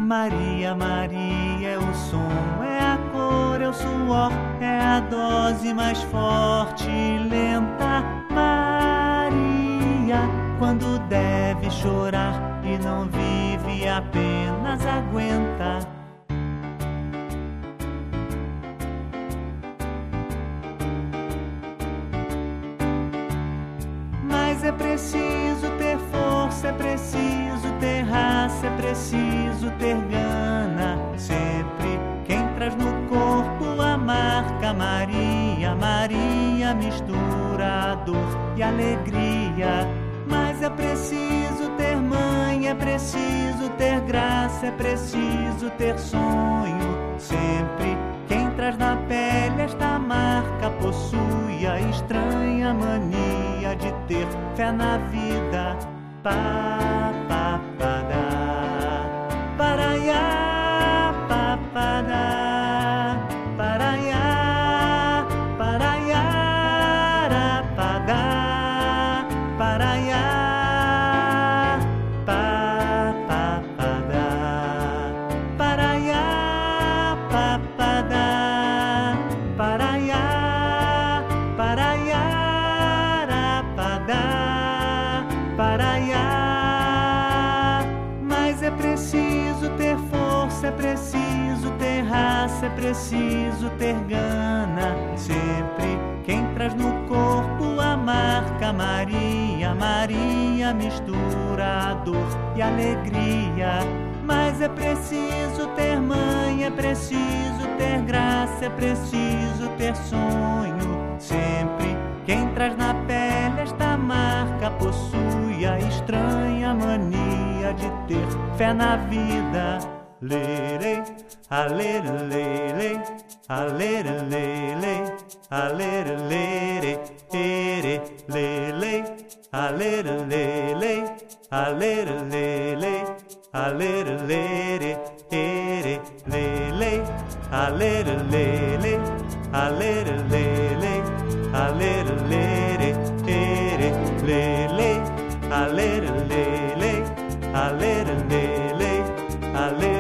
Maria, Maria é o som, é a cor, é o suor, é a dose mais forte e lenta. Maria, quando deve chorar e não vive, apenas aguenta. Mas é preciso ter força, é preciso ter raça, é preciso ter gana. Sempre quem traz no corpo a marca Maria, Maria mistura a dor e alegria. Mas é preciso ter mãe, é preciso ter graça, é preciso ter sonho. Sempre quem traz na pele esta marca possui a estranha mania de ter fé na vida. Pá, pá, pá, dá. Paraiá, pá, pá, dá. Paraiá, paraiá, pá, dá. Paraiá, pá, pá, pá, dá. Paraiá, pá, pá, dá. Paraiá, paraiá, pá, dá. Paraiá. Mas é preciso ter força, é preciso ter raça, é preciso ter gana. Sempre quem traz no corpo a marca Maria, Maria mistura a dor e alegria. Mas é preciso ter mãe, é preciso ter graça, é preciso ter sonho. Sempre quem traz na pele esta marca possui a estranha mania de ter fé na vida. Lere, alere, lere, alere, lere, alere, lere, ere, lele, alere, lele, alere, lele, alere, lere, ere, lele, alere, lele, alere, lele, alere, lere, ere, lele, alere, lele, alere, lele, alere.